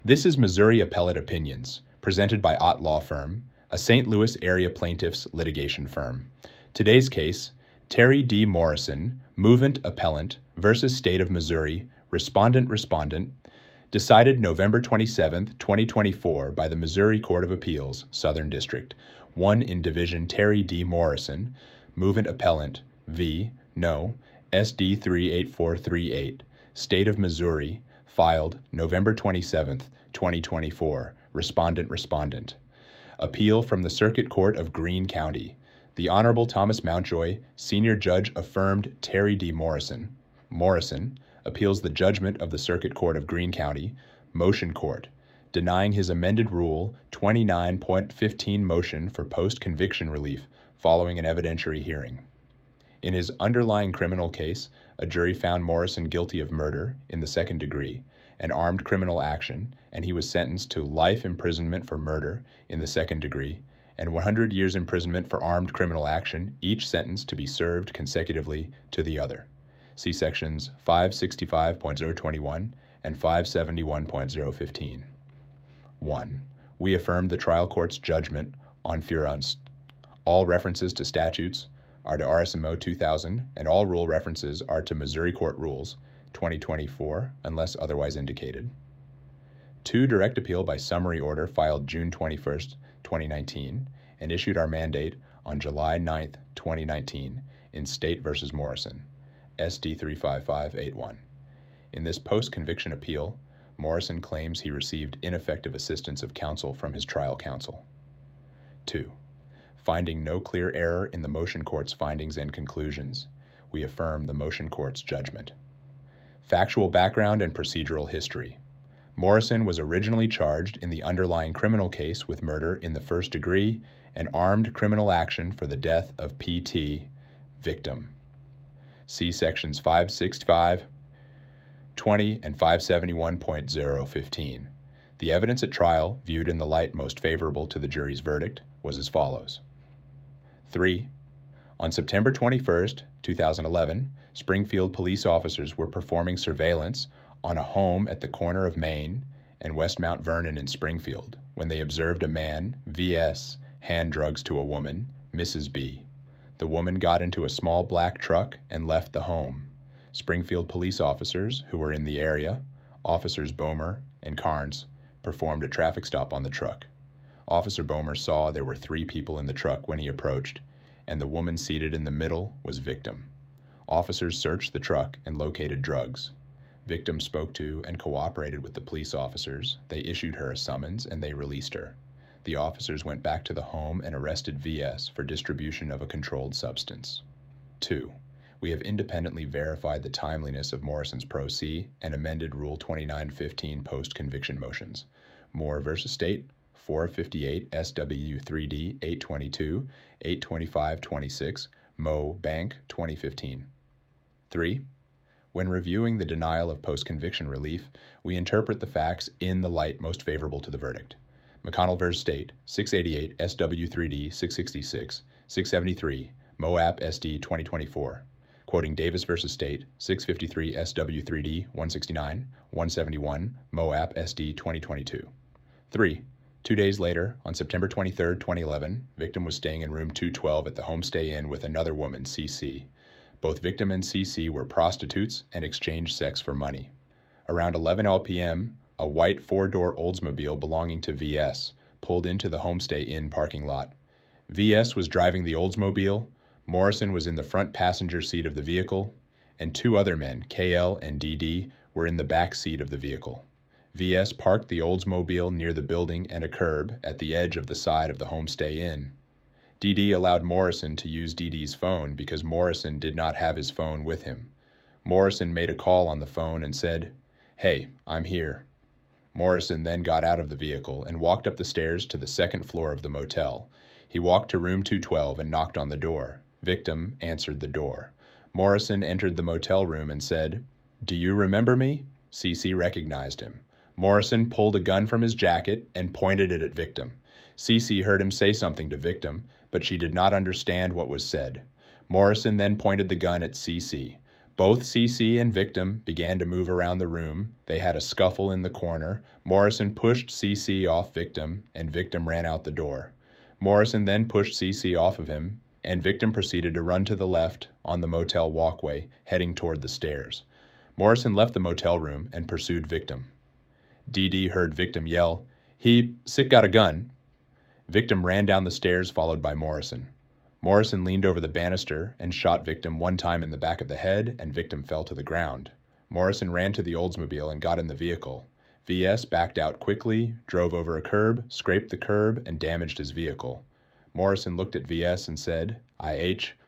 This is Missouri Appellate Opinions, presented by Ott Law Firm, a St. Louis area plaintiffs litigation firm. Today's case, Terry D. Morrison, Movant Appellant versus State of Missouri, Respondent, decided November 27, 2024 by the Missouri Court of Appeals, Southern District, 1 in Division Terry D. Morrison, Movant Appellant v. No. SD 38438, State of Missouri, filed November 27, 2024, Respondent. Appeal from the Circuit Court of Greene County. The Honorable Thomas Mountjoy, Senior Judge, affirmed Terry D. Morrison. Morrison appeals the judgment of the Circuit Court of Greene County, Motion Court, denying his amended Rule 29.15 motion for post-conviction relief following an evidentiary hearing. In his underlying criminal case, a jury found Morrison guilty of murder in the second degree, an armed criminal action, and he was sentenced to life imprisonment for murder in the second degree, and 100 years imprisonment for armed criminal action, each sentence to be served consecutively to the other. See sections 565.021 and 571.015. 1. We affirm the trial court's judgment on Furunst. All references to statutes are to RSMO 2000, and all rule references are to Missouri Court Rules 2024, unless otherwise indicated. 2. Direct appeal by summary order filed June 21st, 2019, and issued our mandate on July 9th, 2019, in State v. Morrison, SD 35581. In this post-conviction appeal, Morrison claims he received ineffective assistance of counsel from his trial counsel. 2. Finding no clear error in the motion court's findings and conclusions, we affirm the motion court's judgment. Factual background and procedural history. Morrison was originally charged in the underlying criminal case with murder in the first degree and armed criminal action for the death of P.T., victim. See sections 565, 20, and 571.015. The evidence at trial, viewed in the light most favorable to the jury's verdict, was as follows. 3. On September 21, 2011, Springfield police officers were performing surveillance on a home at the corner of Main and West Mount Vernon in Springfield when they observed a man, V.S., hand drugs to a woman, Mrs. B. The woman got into a small black truck and left the home. Springfield police officers, who were in the area, Officers Bomer and Carnes, performed a traffic stop on the truck. Officer Bomer saw there were 3 people in the truck when he approached, and the woman seated in the middle was victim. Officers searched the truck and located drugs. Victim spoke to and cooperated with the police officers. They issued her a summons and they released her. The officers went back to the home and arrested V.S. for distribution of a controlled substance. 2. We have independently verified the timeliness of Morrison's Pro Se and amended Rule 2915 post-conviction motions. Moore v. State, 458 SW3D 822, 825-26, Mo Bank, 2015. 3. When reviewing the denial of post-conviction relief, we interpret the facts in the light most favorable to the verdict. McConnell v. State, 688 SW3D 666, 673, Moap SD 2024. Quoting Davis v. State, 653 SW3D 169, 171, Moap SD 2022. 3. 2 days later, on September 23, 2011, victim was staying in room 212 at the Homestay Inn with another woman, CC. Both victim and CC were prostitutes and exchanged sex for money. Around 11 p.m., a white 4-door Oldsmobile belonging to V.S. pulled into the Homestay Inn parking lot. V.S. was driving the Oldsmobile, Morrison was in the front passenger seat of the vehicle, and 2 other men, KL and DD, were in the back seat of the vehicle. V.S. parked the Oldsmobile near the building and a curb at the edge of the side of the Homestay Inn. DD allowed Morrison to use DD's phone because Morrison did not have his phone with him. Morrison made a call on the phone and said, "Hey, I'm here." Morrison then got out of the vehicle and walked up the stairs to the second floor of the motel. He walked to room 212 and knocked on the door. Victim answered the door. Morrison entered the motel room and said, "Do you remember me?" CC recognized him. Morrison pulled a gun from his jacket and pointed it at victim. CC heard him say something to victim, but she did not understand what was said. Morrison then pointed the gun at CC. Both CC and victim began to move around the room. They had a scuffle in the corner. Morrison pushed CC off victim, and victim ran out the door. Morrison then pushed CC off of him, and victim proceeded to run to the left on the motel walkway, heading toward the stairs. Morrison left the motel room and pursued victim. DD heard victim yell, "He sick got a gun." Victim ran down the stairs, followed by Morrison. Morrison leaned over the banister and shot victim one time in the back of the head, and victim fell to the ground. Morrison ran to the Oldsmobile and got in the vehicle. VS backed out quickly, drove over a curb, scraped the curb, and damaged his vehicle. Morrison looked at VS and said, "IH,